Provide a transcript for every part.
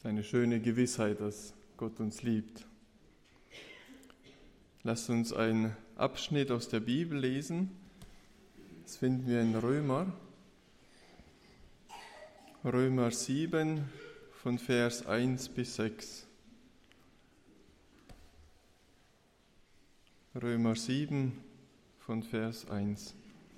ist eine schöne Gewissheit, dass Gott uns liebt. Lasst uns einen Abschnitt aus der Bibel lesen. Das finden wir in Römer 7 von Vers 1 bis 6. Römer 7 von Vers 1.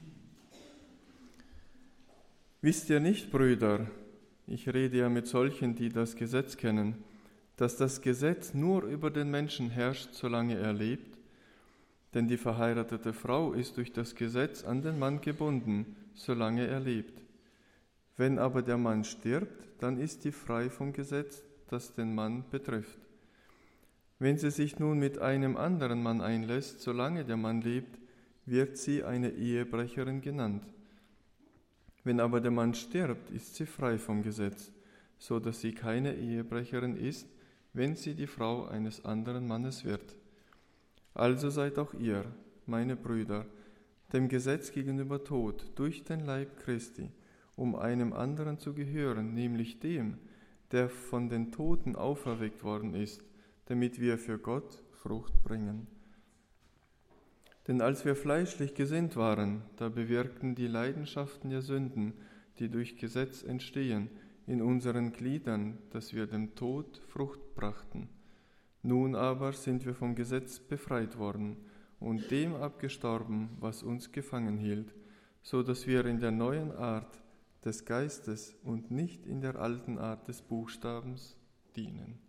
Wisst ihr nicht, Brüder, ich rede ja mit solchen, die das Gesetz kennen, dass das Gesetz nur über den Menschen herrscht, solange er lebt? Denn die verheiratete Frau ist durch das Gesetz an den Mann gebunden, solange er lebt. Wenn aber der Mann stirbt, dann ist sie frei vom Gesetz, das den Mann betrifft. Wenn sie sich nun mit einem anderen Mann einlässt, solange der Mann lebt, wird sie eine Ehebrecherin genannt. Wenn aber der Mann stirbt, ist sie frei vom Gesetz, so dass sie keine Ehebrecherin ist, wenn sie die Frau eines anderen Mannes wird. Also seid auch ihr, meine Brüder, dem Gesetz gegenüber tot durch den Leib Christi, um einem anderen zu gehören, nämlich dem, der von den Toten auferweckt worden ist, damit wir für Gott Frucht bringen. Denn als wir fleischlich gesinnt waren, da bewirkten die Leidenschaften der Sünden, die durch Gesetz entstehen, in unseren Gliedern, dass wir dem Tod Frucht brachten. Nun aber sind wir vom Gesetz befreit worden und dem abgestorben, was uns gefangen hielt, so dass wir in der neuen Art des Geistes und nicht in der alten Art des Buchstabens dienen.